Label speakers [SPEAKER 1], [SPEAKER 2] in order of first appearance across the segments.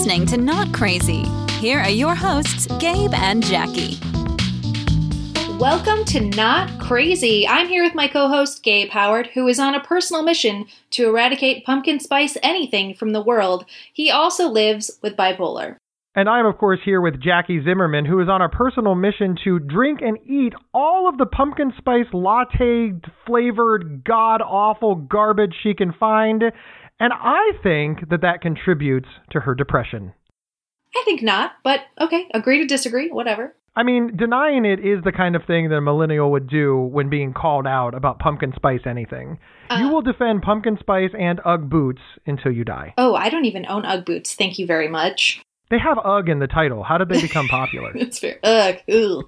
[SPEAKER 1] listening to Not Crazy. Here are your hosts, Gabe and Jackie.
[SPEAKER 2] Welcome to Not Crazy. I'm here with my co-host, Gabe Howard, who is on a personal mission to eradicate pumpkin spice anything from the world. He also lives with bipolar.
[SPEAKER 3] And I'm, of course, here with Jackie Zimmerman, who is on a personal mission to drink and eat all of the pumpkin spice latte-flavored, god-awful garbage she can find. And I think that contributes to her depression.
[SPEAKER 2] I think not, but okay, agree to disagree, whatever.
[SPEAKER 3] I mean, denying it is the kind of thing that a millennial would do when being called out about pumpkin spice anything. You will defend pumpkin spice and Ugg boots until you die.
[SPEAKER 2] Oh, I don't even own Ugg boots. Thank you very much.
[SPEAKER 3] They have Ugg in the title. How did they become popular?
[SPEAKER 2] That's fair. Ugg. Ooh.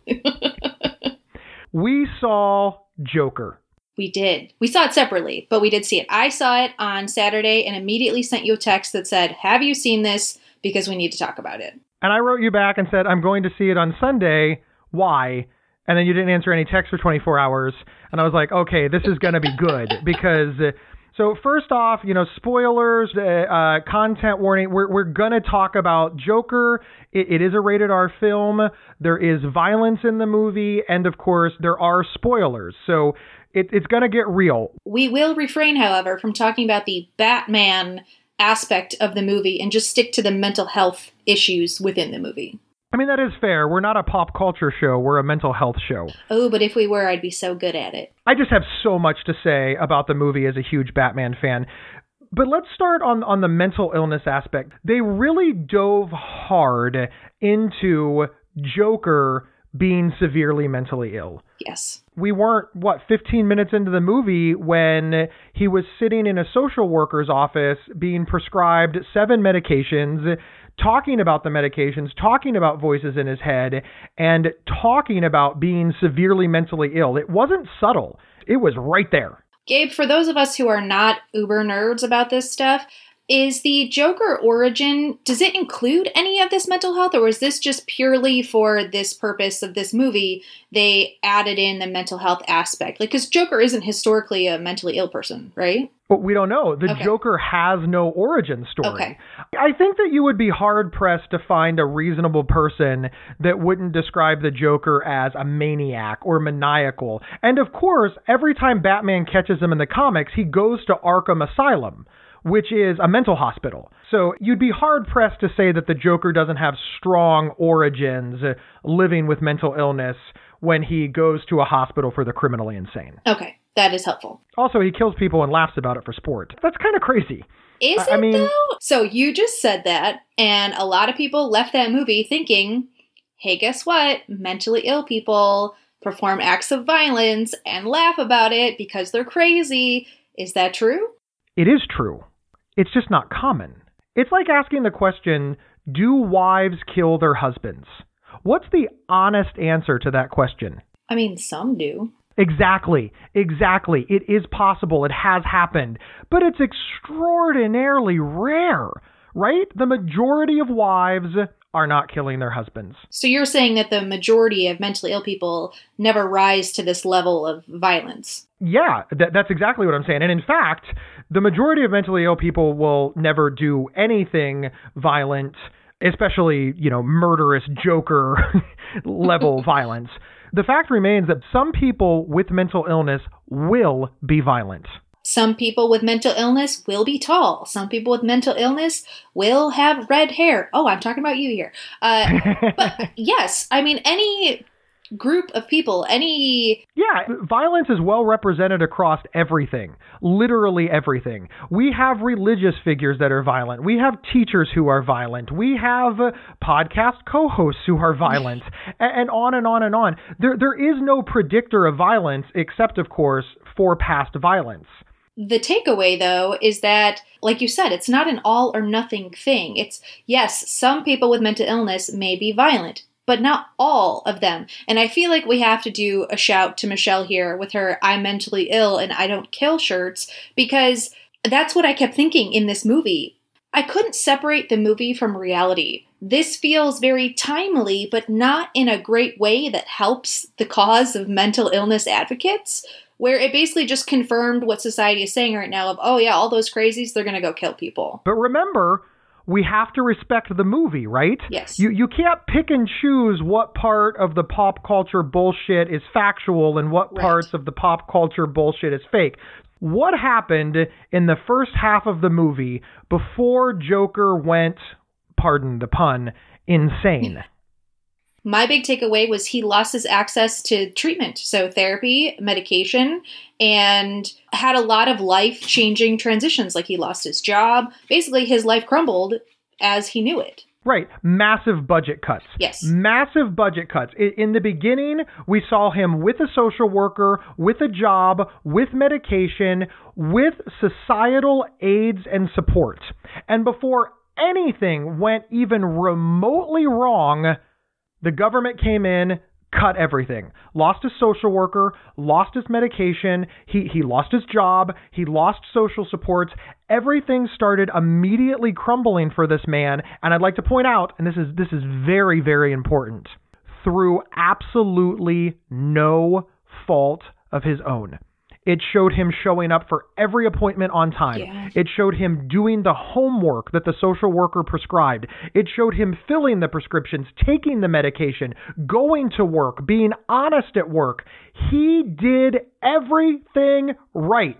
[SPEAKER 3] We saw Joker.
[SPEAKER 2] We did. We saw it separately, but we did see it. I saw it on Saturday and immediately sent you a text that said, have you seen this? Because we need to talk about it.
[SPEAKER 3] And I wrote you back and said, I'm going to see it on Sunday. Why? And then you didn't answer any text for 24 hours. And I was like, okay, this is going to be good. Because, so first off, spoilers, content warning. We're going to talk about Joker. It is a rated R film. There is violence in the movie. And of course, there are spoilers. So it's going to get real.
[SPEAKER 2] We will refrain, however, from talking about the Batman aspect of the movie and just stick to the mental health issues within the movie.
[SPEAKER 3] I mean, that is fair. We're not a pop culture show. We're a mental health show.
[SPEAKER 2] Oh, but if we were, I'd be so good at it.
[SPEAKER 3] I just have so much to say about the movie as a huge Batman fan. But let's start on the mental illness aspect. They really dove hard into Joker being severely mentally ill.
[SPEAKER 2] Yes.
[SPEAKER 3] We weren't, 15 minutes into the movie when he was sitting in a social worker's office being prescribed 7 medications, talking about the medications, talking about voices in his head, and talking about being severely mentally ill. It wasn't subtle. It was right there.
[SPEAKER 2] Gabe, for those of us who are not uber nerds about this stuff, is the Joker origin, does it include any of this mental health, or is this just purely for this purpose of this movie, they added in the mental health aspect? Like, because Joker isn't historically a mentally ill person, right?
[SPEAKER 3] But we don't know. The Joker has no origin story. Okay. I think that you would be hard-pressed to find a reasonable person that wouldn't describe the Joker as a maniac or maniacal. And of course, every time Batman catches him in the comics, he goes to Arkham Asylum, which is a mental hospital. So you'd be hard-pressed to say that the Joker doesn't have strong origins living with mental illness when he goes to a hospital for the criminally insane.
[SPEAKER 2] Okay, that is helpful.
[SPEAKER 3] Also, he kills people and laughs about it for sport. That's kind of crazy.
[SPEAKER 2] Is it, though? So you just said that, and a lot of people left that movie thinking, hey, guess what? Mentally ill people perform acts of violence and laugh about it because they're crazy. Is that true?
[SPEAKER 3] It is true. It's just not common. It's like asking the question, do wives kill their husbands? What's the honest answer to that question?
[SPEAKER 2] I mean, some do.
[SPEAKER 3] Exactly. It is possible. It has happened. But it's extraordinarily rare, right? The majority of wives are not killing their husbands.
[SPEAKER 2] So you're saying that the majority of mentally ill people never rise to this level of violence?
[SPEAKER 3] Yeah, that's exactly what I'm saying. And in fact, the majority of mentally ill people will never do anything violent, especially, murderous Joker level violence. The fact remains that some people with mental illness will be violent.
[SPEAKER 2] Some people with mental illness will be tall. Some people with mental illness will have red hair. Oh, I'm talking about you here. But yes, I mean, any group of people,
[SPEAKER 3] Yeah, violence is well represented across everything. Literally everything. We have religious figures that are violent. We have teachers who are violent. We have podcast co-hosts who are violent. And on and on and on. There is no predictor of violence except, of course, for past violence.
[SPEAKER 2] The takeaway, though, is that, like you said, it's not an all or nothing thing. It's, yes, some people with mental illness may be violent, but not all of them. And I feel like we have to do a shout to Michelle here with her I'm mentally ill and I don't kill shirts, because that's what I kept thinking in this movie. I couldn't separate the movie from reality. This feels very timely, but not in a great way that helps the cause of mental illness advocates, where it basically just confirmed what society is saying right now of, oh yeah, all those crazies, they're going to go kill people.
[SPEAKER 3] But remember, we have to respect the movie, right?
[SPEAKER 2] Yes.
[SPEAKER 3] You can't pick and choose what part of the pop culture bullshit is factual and what parts of the pop culture bullshit is fake. What happened in the first half of the movie before Joker went, pardon the pun, insane?
[SPEAKER 2] My big takeaway was he lost his access to treatment, so therapy, medication, and had a lot of life-changing transitions. Like he lost his job. Basically, his life crumbled as he knew it.
[SPEAKER 3] Right. Massive budget cuts.
[SPEAKER 2] Yes.
[SPEAKER 3] Massive budget cuts. In the beginning, we saw him with a social worker, with a job, with medication, with societal aids and support. And before anything went even remotely wrong, the government came in, cut everything. Lost his social worker, lost his medication, he lost his job, he lost social supports. Everything started immediately crumbling for this man, and I'd like to point out, and this is very, very important, through absolutely no fault of his own. It showed him showing up for every appointment on time. Yeah. It showed him doing the homework that the social worker prescribed. It showed him filling the prescriptions, taking the medication, going to work, being honest at work. He did everything right.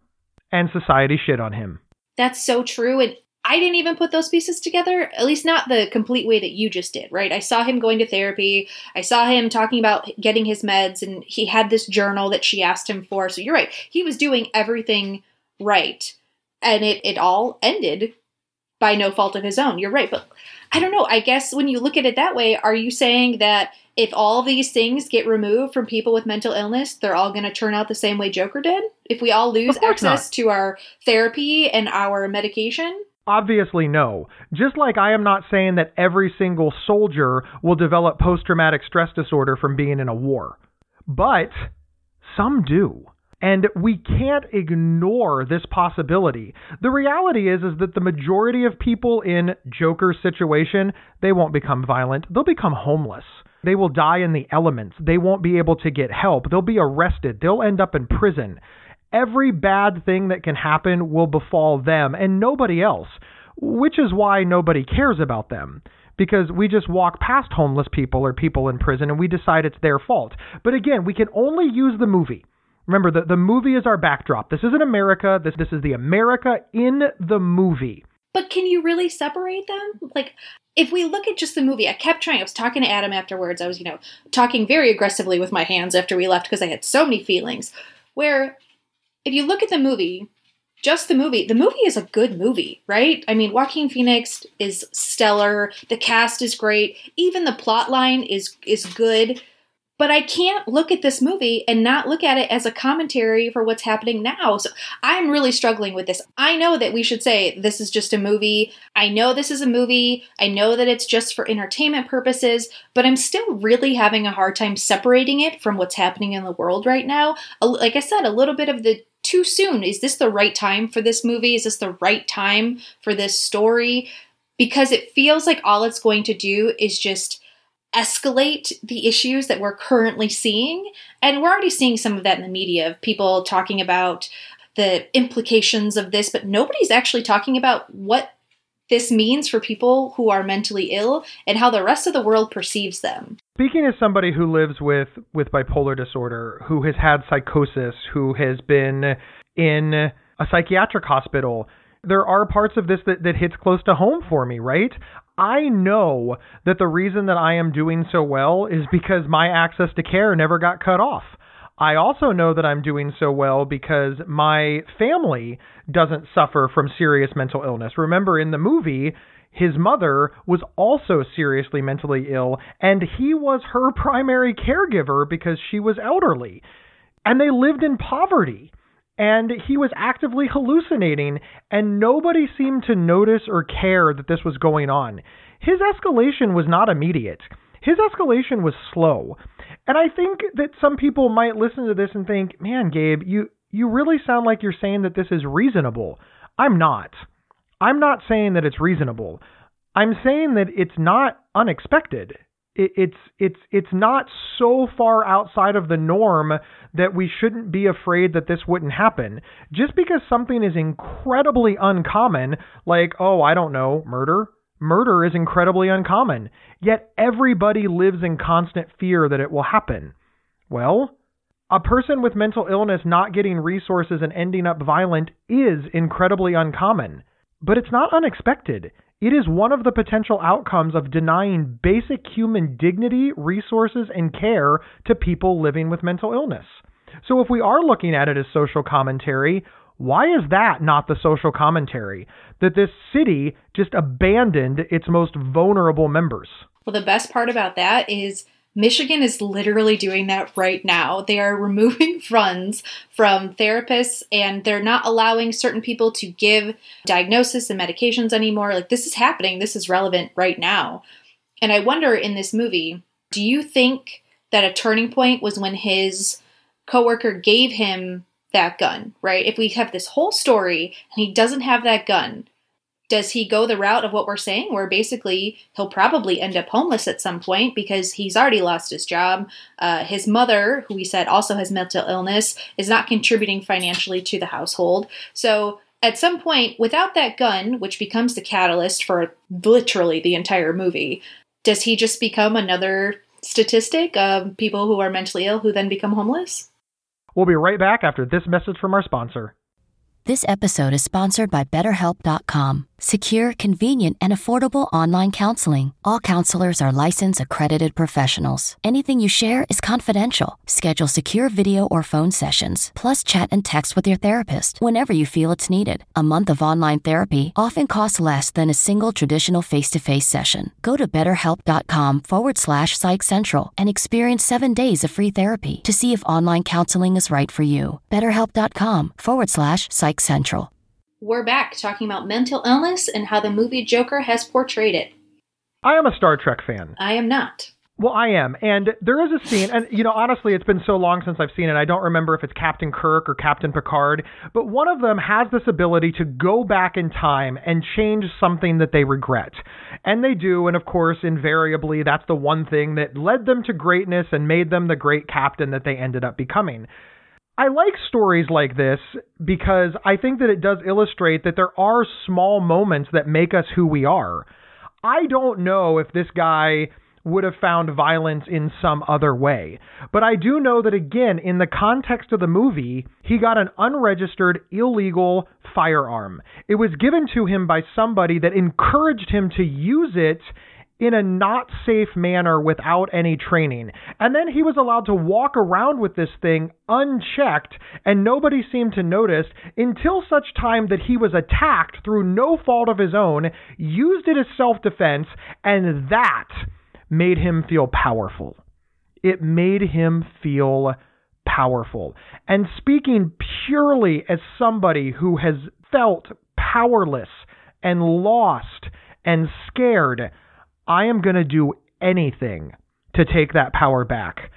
[SPEAKER 3] And society shit on him.
[SPEAKER 2] That's so true. And I didn't even put those pieces together, at least not the complete way that you just did, right? I saw him going to therapy. I saw him talking about getting his meds, and he had this journal that she asked him for. So you're right. He was doing everything right. And it all ended by no fault of his own. You're right. But I don't know. I guess when you look at it that way, are you saying that if all these things get removed from people with mental illness, they're all going to turn out the same way Joker did? If we all lose access to our therapy and our medication?
[SPEAKER 3] Obviously, no. Just like I am not saying that every single soldier will develop post-traumatic stress disorder from being in a war. But some do. And we can't ignore this possibility. The reality is that the majority of people in Joker's situation, they won't become violent. They'll become homeless. They will die in the elements. They won't be able to get help. They'll be arrested. They'll end up in prison. Every bad thing that can happen will befall them and nobody else, which is why nobody cares about them. Because we just walk past homeless people or people in prison and we decide it's their fault. But again, we can only use the movie. Remember, the movie is our backdrop. This isn't America. This is the America in the movie.
[SPEAKER 2] But can you really separate them? Like, if we look at just the movie, I kept trying. I was talking to Adam afterwards. I was, talking very aggressively with my hands after we left because I had so many feelings. Where, if you look at the movie, just the movie is a good movie, right? I mean, Joaquin Phoenix is stellar. The cast is great. Even the plot line is good. But I can't look at this movie and not look at it as a commentary for what's happening now. So I'm really struggling with this. I know that we should say this is just a movie. I know this is a movie. I know that it's just for entertainment purposes, but I'm still really having a hard time separating it from what's happening in the world right now. Like I said, a little bit of the too soon. Is this the right time for this movie? Is this the right time for this story? Because it feels like all it's going to do is just escalate the issues that we're currently seeing. And we're already seeing some of that in the media, of people talking about the implications of this, but nobody's actually talking about what this means for people who are mentally ill and how the rest of the world perceives them.
[SPEAKER 3] Speaking as somebody who lives with bipolar disorder, who has had psychosis, who has been in a psychiatric hospital, there are parts of this that hits close to home for me, right? I know that the reason that I am doing so well is because my access to care never got cut off. I also know that I'm doing so well because my family doesn't suffer from serious mental illness. Remember, in the movie, his mother was also seriously mentally ill, and he was her primary caregiver because she was elderly. And they lived in poverty. And he was actively hallucinating, and nobody seemed to notice or care that this was going on. His escalation was not immediate. His escalation was slow. And I think that some people might listen to this and think, man, Gabe, you really sound like you're saying that this is reasonable. I'm not. I'm not saying that it's reasonable. I'm saying that it's not unexpected. It's not so far outside of the norm that we shouldn't be afraid that this wouldn't happen. Just because something is incredibly uncommon, like, oh, I don't know, murder. Murder is incredibly uncommon, yet everybody lives in constant fear that it will happen. Well, a person with mental illness not getting resources and ending up violent is incredibly uncommon, but it's not unexpected. It is one of the potential outcomes of denying basic human dignity, resources, and care to people living with mental illness. So if we are looking at it as social commentary, why is that not the social commentary? That this city just abandoned its most vulnerable members?
[SPEAKER 2] Well, the best part about that is Michigan is literally doing that right now. They are removing funds from therapists, and they're not allowing certain people to give diagnosis and medications anymore. Like, this is happening. This is relevant right now. And I wonder, in this movie, do you think that a turning point was when his coworker gave him that gun, right? If we have this whole story and he doesn't have that gun, does he go the route of what we're saying, where basically he'll probably end up homeless at some point because he's already lost his job? His mother, who we said also has mental illness, is not contributing financially to the household. So at some point, without that gun, which becomes the catalyst for literally the entire movie, does he just become another statistic of people who are mentally ill who then become homeless?
[SPEAKER 3] We'll be right back after this message from our sponsor.
[SPEAKER 4] This episode is sponsored by BetterHelp.com. Secure, convenient, and affordable online counseling. All counselors are licensed, accredited professionals. Anything you share is confidential. Schedule secure video or phone sessions, plus chat and text with your therapist whenever you feel it's needed. A month of online therapy often costs less than a single traditional face-to-face session. Go to BetterHelp.com/Psych Central and experience 7 days of free therapy to see if online counseling is right for you. BetterHelp.com/Psych Central.
[SPEAKER 2] We're back talking about mental illness and how the movie Joker has portrayed it.
[SPEAKER 3] I am a Star Trek fan.
[SPEAKER 2] I am not.
[SPEAKER 3] Well, I am. And there is a scene, and, honestly, it's been so long since I've seen it, I don't remember if it's Captain Kirk or Captain Picard, but one of them has this ability to go back in time and change something that they regret. And they do, and of course, invariably, that's the one thing that led them to greatness and made them the great captain that they ended up becoming. I like stories like this because I think that it does illustrate that there are small moments that make us who we are. I don't know if this guy would have found violence in some other way, but I do know that, again, in the context of the movie, he got an unregistered, illegal firearm. It was given to him by somebody that encouraged him to use it in a not safe manner without any training. And then he was allowed to walk around with this thing unchecked, and nobody seemed to notice until such time that he was attacked through no fault of his own, used it as self-defense, and that made him feel powerful. It made him feel powerful. And speaking purely as somebody who has felt powerless and lost and scared, I am going to do anything to take that power back.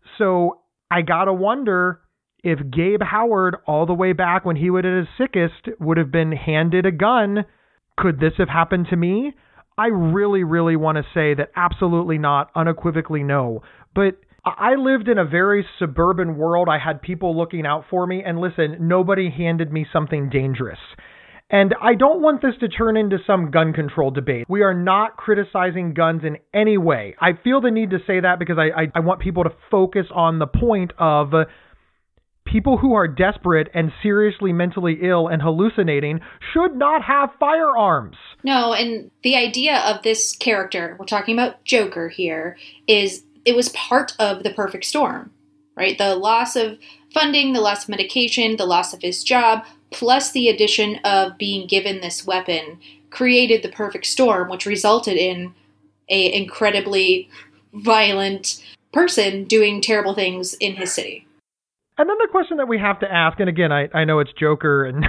[SPEAKER 3] So I got to wonder if Gabe Howard, all the way back when he was at his sickest, would have been handed a gun. Could this have happened to me? I really, really want to say that absolutely not, unequivocally no. But I lived in a very suburban world. I had people looking out for me. And listen, nobody handed me something dangerous. And I don't want this to turn into some gun control debate. We are not criticizing guns in any way. I feel the need to say that because I want people to focus on the point of people who are desperate and seriously mentally ill and hallucinating should not have firearms.
[SPEAKER 2] No, and the idea of this character, we're talking about Joker here, is it was part of the perfect storm, right? The loss of funding, the loss of medication, the loss of his job, plus the addition of being given this weapon created the perfect storm, which resulted in an incredibly violent person doing terrible things in his city.
[SPEAKER 3] And then the question that we have to ask, and again, I know it's Joker, and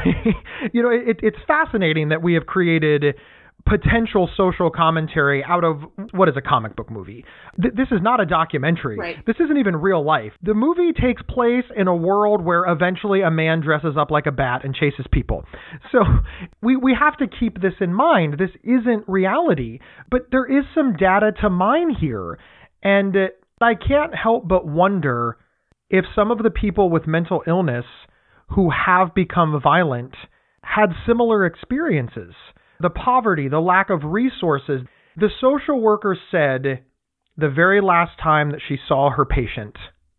[SPEAKER 3] it's fascinating that we have created potential social commentary out of what is a comic book movie. This is not a documentary.
[SPEAKER 2] Right.
[SPEAKER 3] This isn't even real life. The movie takes place in a world where eventually a man dresses up like a bat and chases people. So we have to keep this in mind. This isn't reality, but there is some data to mine here. And I can't help but wonder if some of the people with mental illness who have become violent had similar experiences. The poverty, the lack of resources. The social worker said the very last time that she saw her patient,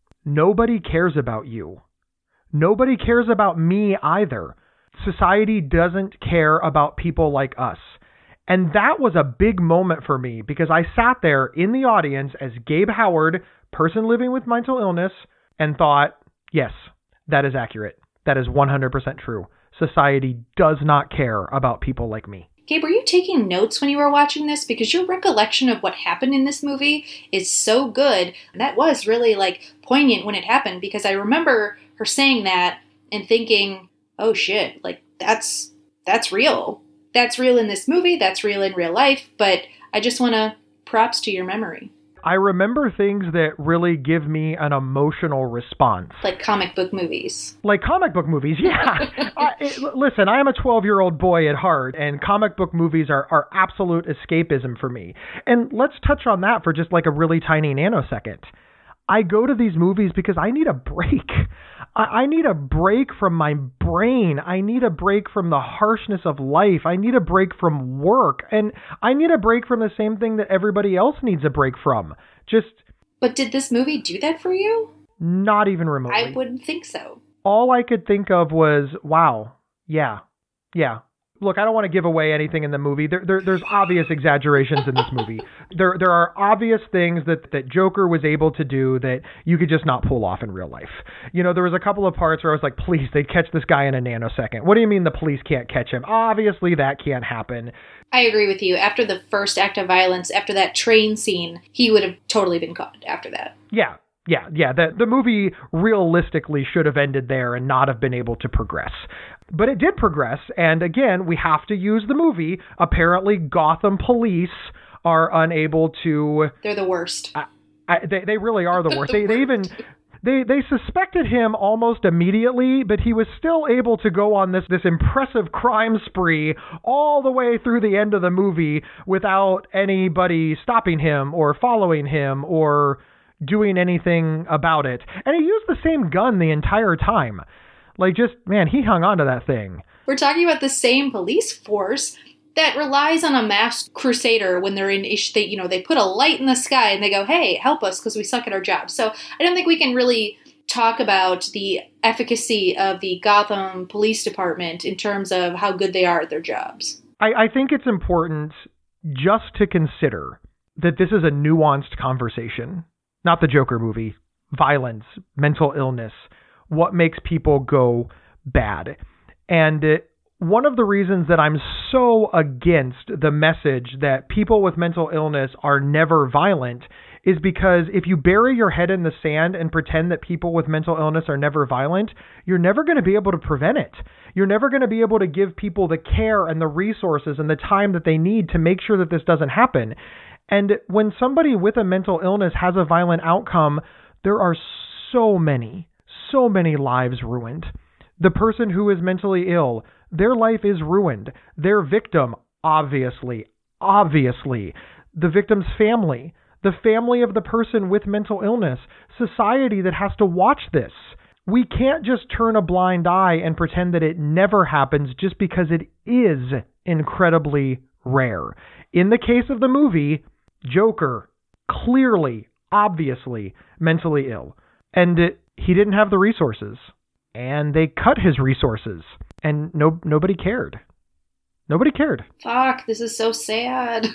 [SPEAKER 3] nobody cares about you. Nobody cares about me either. Society doesn't care about people like us. And that was a big moment for me because I sat there in the audience as Gabe Howard, person living with mental illness, and thought, yes, that is accurate. That is 100% true. Society does not care about people like me.
[SPEAKER 2] Gabe, were you taking notes when you were watching this? Because your recollection of what happened in this movie is so good. That was really poignant when it happened because I remember her saying that and thinking, oh shit, that's real. That's real in this movie. That's real in real life. But I just want to props to your memory.
[SPEAKER 3] I remember things that really give me an emotional response.
[SPEAKER 2] Like comic book movies.
[SPEAKER 3] Like comic book movies, yeah. Listen, I am a 12-year-old boy at heart, and comic book movies are absolute escapism for me. And let's touch on that for just a really tiny nanosecond. I go to these movies because I need a break. I need a break from my brain. I need a break from the harshness of life. I need a break from work. And I need a break from the same thing that everybody else needs a break from.
[SPEAKER 2] But did this movie do that for you?
[SPEAKER 3] Not even remotely.
[SPEAKER 2] I wouldn't think so.
[SPEAKER 3] All I could think of was, wow, yeah. Look, I don't want to give away anything in the movie. There's obvious exaggerations in this movie. There are obvious things that Joker was able to do that you could just not pull off in real life. There was a couple of parts where I was like, please, they'd catch this guy in a nanosecond. What do you mean the police can't catch him? Obviously, that can't happen.
[SPEAKER 2] I agree with you. After the first act of violence, after that train scene, he would have totally been caught after that.
[SPEAKER 3] Yeah. The movie realistically should have ended there and not have been able to progress. But it did progress, and again, we have to use the movie. Apparently, Gotham police are unable to...
[SPEAKER 2] They're the worst.
[SPEAKER 3] They really are the worst. They suspected him almost immediately, but he was still able to go on this impressive crime spree all the way through the end of the movie without anybody stopping him or following him or doing anything about it. And he used the same gun the entire time. He hung on to that thing.
[SPEAKER 2] We're talking about the same police force that relies on a masked crusader when they're in they put a light in the sky and they go, hey, help us because we suck at our job. So I don't think we can really talk about the efficacy of the Gotham Police Department in terms of how good they are at their jobs.
[SPEAKER 3] I think it's important just to consider that this is a nuanced conversation. Not the Joker movie. Violence, mental illness, what makes people go bad. And one of the reasons that I'm so against the message that people with mental illness are never violent is because if you bury your head in the sand and pretend that people with mental illness are never violent, you're never going to be able to prevent it. You're never going to be able to give people the care and the resources and the time that they need to make sure that this doesn't happen. And when somebody with a mental illness has a violent outcome, there are so many lives ruined. The person who is mentally ill, their life is ruined. Their victim, obviously. The victim's family, the family of the person with mental illness, society that has to watch this. We can't just turn a blind eye and pretend that it never happens just because it is incredibly rare. In the case of the movie, Joker, clearly, obviously, mentally ill. And he didn't have the resources. And they cut his resources. And nobody cared. Nobody cared.
[SPEAKER 2] Fuck, this is so sad.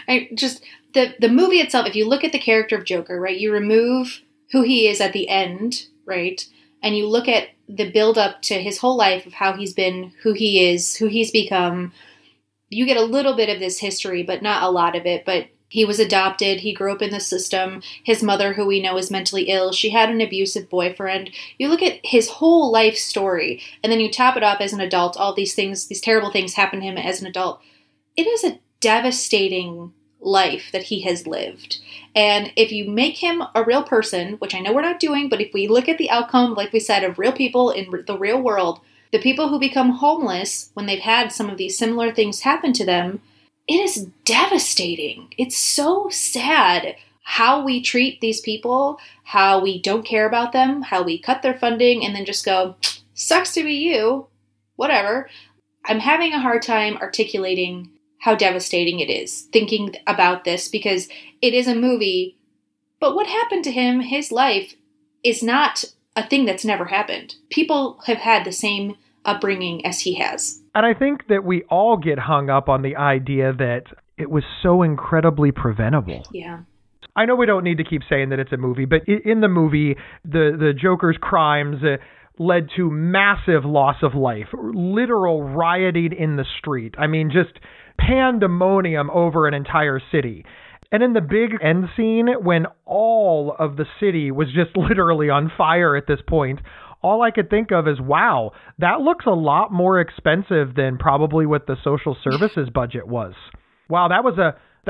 [SPEAKER 2] The movie itself, if you look at the character of Joker, right, you remove who he is at the end, right, and you look at the build up to his whole life of how he's been, who he is, who he's become, you get a little bit of this history, but not a lot of it. But he was adopted. He grew up in the system. His mother, who we know is mentally ill, she had an abusive boyfriend. You look at his whole life story, and then you top it off as an adult. All these things, these terrible things happen to him as an adult. It is a devastating life that he has lived. And if you make him a real person, which I know we're not doing, but if we look at the outcome, like we said, of real people in the real world, the people who become homeless when they've had some of these similar things happen to them, it is devastating. It's so sad how we treat these people, how we don't care about them, how we cut their funding and then just go, sucks to be you, whatever. I'm having a hard time articulating how devastating it is thinking about this because it is a movie, but what happened to him, his life, is not a thing that's never happened. People have had the same upbringing as he has.
[SPEAKER 3] And I think that we all get hung up on the idea that it was so incredibly preventable.
[SPEAKER 2] Yeah.
[SPEAKER 3] I know we don't need to keep saying that it's a movie, but in the movie, the Joker's crimes led to massive loss of life, literal rioting in the street. I mean, just pandemonium over an entire city. And in the big end scene, when all of the city was just literally on fire at this point, all I could think of is, wow, that looks a lot more expensive than probably what the social services budget was. Wow, that was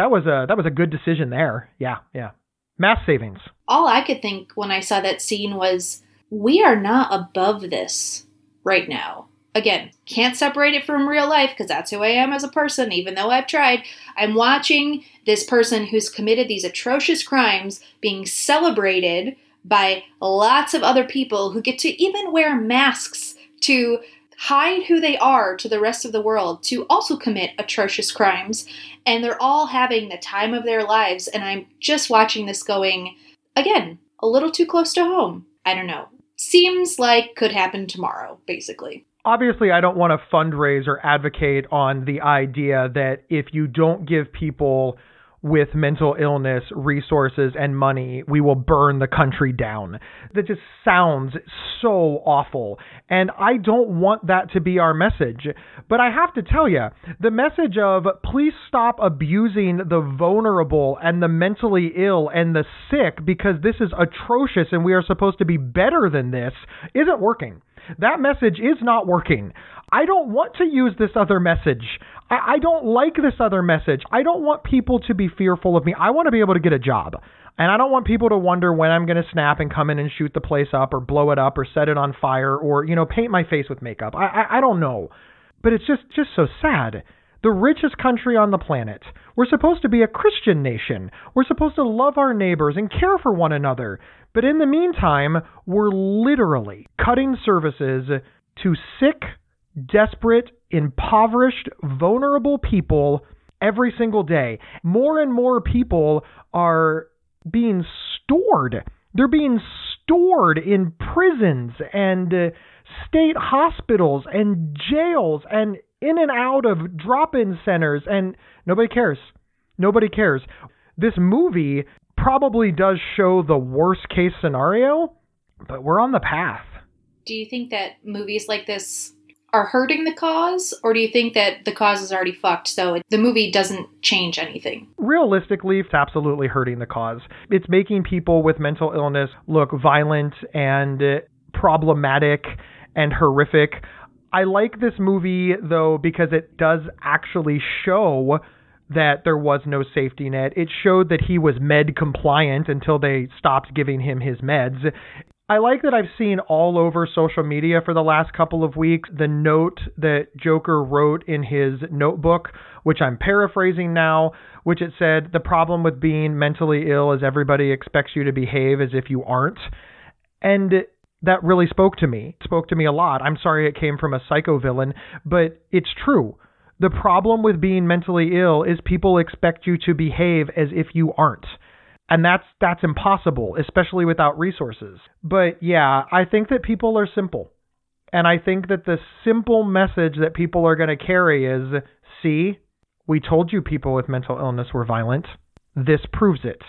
[SPEAKER 3] a good decision there. Yeah. Mass savings.
[SPEAKER 2] All I could think when I saw that scene was, we are not above this right now. Again, can't separate it from real life because that's who I am as a person, even though I've tried. I'm watching this person who's committed these atrocious crimes being celebrated by lots of other people who get to even wear masks to hide who they are to the rest of the world, to also commit atrocious crimes. And they're all having the time of their lives. And I'm just watching this going, again, a little too close to home. I don't know. Seems like could happen tomorrow, basically.
[SPEAKER 3] Obviously, I don't want to fundraise or advocate on the idea that if you don't give people with mental illness resources and money, we will burn the country down. That just sounds so awful. And I don't want that to be our message. But I have to tell you, the message of please stop abusing the vulnerable and the mentally ill and the sick because this is atrocious and we are supposed to be better than this isn't working. That message is not working. I don't want to use this other message. I don't like this other message. I don't want people to be fearful of me. I want to be able to get a job. And I don't want people to wonder when I'm going to snap and come in and shoot the place up or blow it up or set it on fire or, paint my face with makeup. I don't know. But it's just so sad. The richest country on the planet. We're supposed to be a Christian nation. We're supposed to love our neighbors and care for one another. But in the meantime, we're literally cutting services to sick, desperate, impoverished, vulnerable people every single day. More and more people are being stored. They're being stored in prisons and state hospitals and jails and in and out of drop-in centers, and nobody cares. Nobody cares. This movie probably does show the worst case scenario, but we're on the path.
[SPEAKER 2] Do you think that movies like this are hurting the cause, or do you think that the cause is already fucked, so the movie doesn't change anything?
[SPEAKER 3] Realistically, it's absolutely hurting the cause. It's making people with mental illness look violent and problematic and horrific. I like this movie, though, because it does actually show that there was no safety net. It showed that he was med compliant until they stopped giving him his meds. I like that I've seen all over social media for the last couple of weeks the note that Joker wrote in his notebook, which I'm paraphrasing now, which it said, the problem with being mentally ill is everybody expects you to behave as if you aren't. And that really spoke to me. It spoke to me a lot. I'm sorry it came from a psycho villain, but it's true. The problem with being mentally ill is people expect you to behave as if you aren't. And that's impossible, especially without resources. But yeah, I think that people are simple. And I think that the simple message that people are going to carry is, see, we told you people with mental illness were violent. This proves it.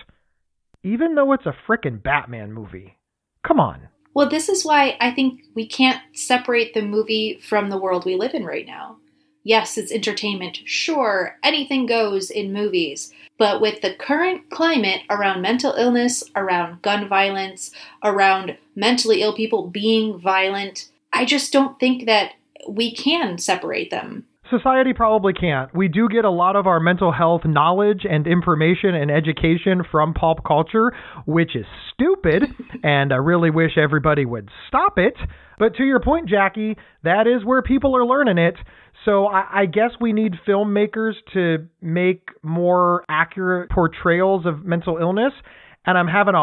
[SPEAKER 3] Even though it's a frickin' Batman movie. Come on.
[SPEAKER 2] Well, this is why I think we can't separate the movie from the world we live in right now. Yes, it's entertainment. Sure, anything goes in movies. But with the current climate around mental illness, around gun violence, around mentally ill people being violent, I just don't think that we can separate them.
[SPEAKER 3] society probably can't. We do get a lot of our mental health knowledge and information and education from pop culture, which is stupid, and I really wish everybody would stop it. But to your point, Jackie, that is where people are learning it. So I guess we need filmmakers to make more accurate portrayals of mental illness, and I'm having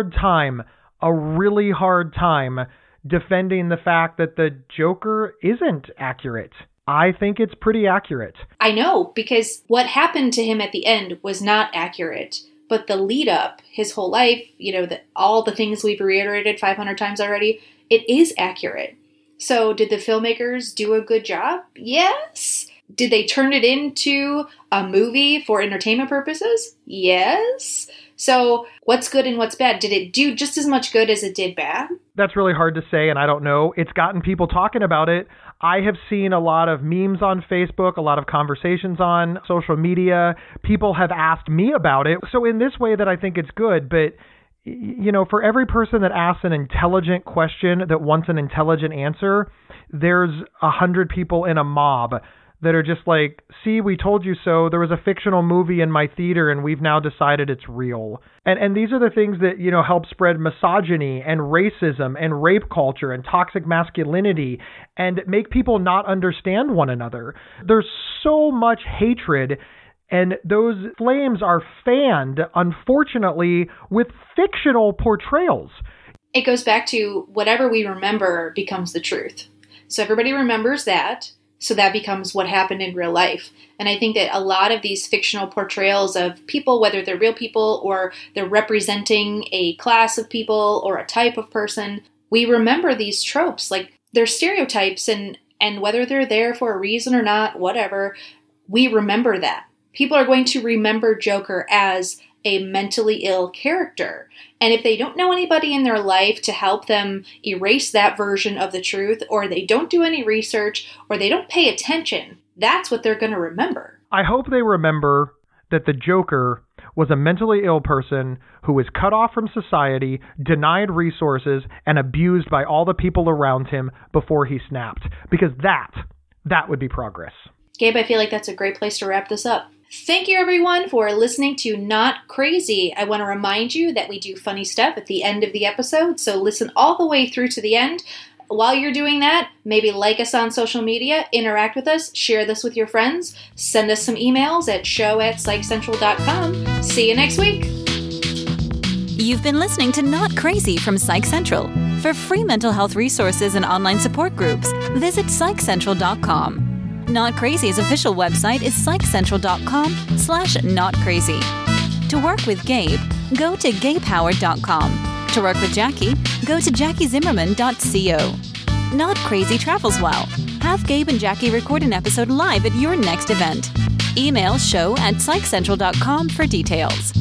[SPEAKER 3] a really hard time defending the fact that the Joker isn't accurate. I think it's pretty accurate.
[SPEAKER 2] I know, because what happened to him at the end was not accurate. But the lead up, his whole life, all the things we've reiterated 500 times already, it is accurate. So did the filmmakers do a good job? Yes. Did they turn it into a movie for entertainment purposes? Yes. So what's good and what's bad? Did it do just as much good as it did bad?
[SPEAKER 3] That's really hard to say, and I don't know. It's gotten people talking about it. I have seen a lot of memes on Facebook, a lot of conversations on social media. People have asked me about it. So in this way that I think it's good, but for every person that asks an intelligent question that wants an intelligent answer, there's 100 people in a mob that are just like, see, we told you so. There was a fictional movie in my theater and we've now decided it's real. And these are the things that, help spread misogyny and racism and rape culture and toxic masculinity and make people not understand one another. There's so much hatred, and those flames are fanned, unfortunately, with fictional portrayals.
[SPEAKER 2] It goes back to whatever we remember becomes the truth. So everybody remembers that. So that becomes what happened in real life. And I think that a lot of these fictional portrayals of people, whether they're real people or they're representing a class of people or a type of person, we remember these tropes. Like, they're stereotypes, and whether they're there for a reason or not, whatever, we remember that. People are going to remember Joker as a mentally ill character. And if they don't know anybody in their life to help them erase that version of the truth, or they don't do any research, or they don't pay attention, that's what they're going to remember.
[SPEAKER 3] I hope they remember that the Joker was a mentally ill person who was cut off from society, denied resources, and abused by all the people around him before he snapped. Because that would be progress.
[SPEAKER 2] Gabe, I feel like that's a great place to wrap this up. Thank you, everyone, for listening to Not Crazy. I want to remind you that we do funny stuff at the end of the episode, so listen all the way through to the end. While you're doing that, maybe like us on social media, interact with us, share this with your friends, send us some emails at show@psychcentral.com. See you next week.
[SPEAKER 1] You've been listening to Not Crazy from Psych Central. For free mental health resources and online support groups, visit psychcentral.com. Not Crazy's official website is psychcentral.com/notcrazy. To work with Gabe, go to gabehoward.com. To work with Jackie, go to jackiezimmerman.co. Not Crazy travels well. Have Gabe and Jackie record an episode live at your next event. Email show@psychcentral.com for details.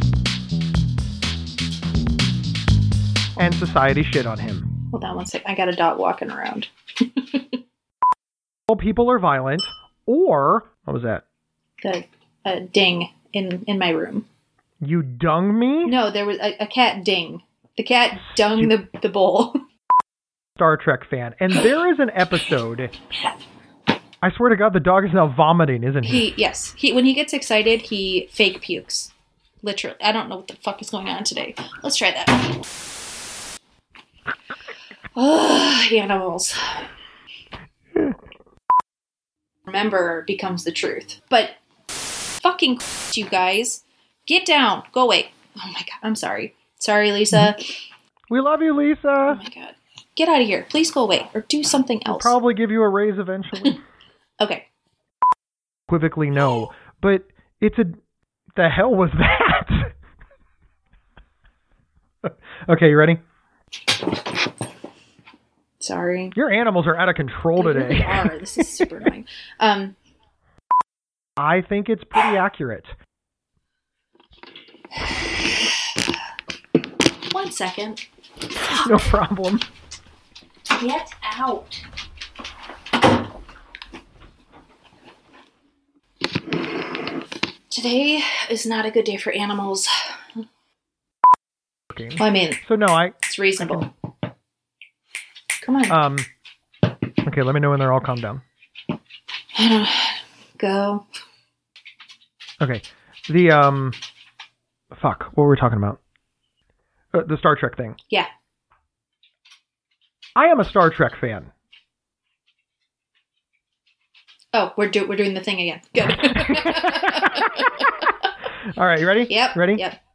[SPEAKER 3] And society shit on him.
[SPEAKER 2] Hold on one sec. I got a dog walking around.
[SPEAKER 3] People are violent, or what was that?
[SPEAKER 2] The ding in my room.
[SPEAKER 3] You dung me?
[SPEAKER 2] No, there was a cat ding. The cat dung the bowl.
[SPEAKER 3] Star Trek fan, and there is an episode. I swear to God, the dog is now vomiting, isn't he?
[SPEAKER 2] Yes. When he gets excited, he fake pukes. Literally. I don't know what the fuck is going on today. Let's try that. Animals. Remember becomes the truth. But fucking you guys. Get down. Go away. Oh my God. I'm sorry. Sorry, Lisa.
[SPEAKER 3] We love you, Lisa.
[SPEAKER 2] Oh my God. Get out of here. Please go away. Or do something else.
[SPEAKER 3] We'll probably give you a raise eventually.
[SPEAKER 2] Okay.
[SPEAKER 3] Equivocally no. But it's the hell was that? Okay, you ready?
[SPEAKER 2] Sorry.
[SPEAKER 3] Your animals are out of control today.
[SPEAKER 2] They really are. This is super annoying.
[SPEAKER 3] I think it's pretty accurate.
[SPEAKER 2] 1 second.
[SPEAKER 3] No problem.
[SPEAKER 2] Get out. Today is not a good day for animals.
[SPEAKER 3] Okay.
[SPEAKER 2] Well, I mean,
[SPEAKER 3] so no,
[SPEAKER 2] it's reasonable. Come on.
[SPEAKER 3] Okay, let me know when they're all calmed down.
[SPEAKER 2] I don't go.
[SPEAKER 3] Okay. The fuck, what were we talking about? The Star Trek thing.
[SPEAKER 2] Yeah.
[SPEAKER 3] I am a Star Trek fan.
[SPEAKER 2] Oh, we're doing the thing again. Good.
[SPEAKER 3] All right, you ready?
[SPEAKER 2] Yep.
[SPEAKER 3] Ready?
[SPEAKER 2] Yep.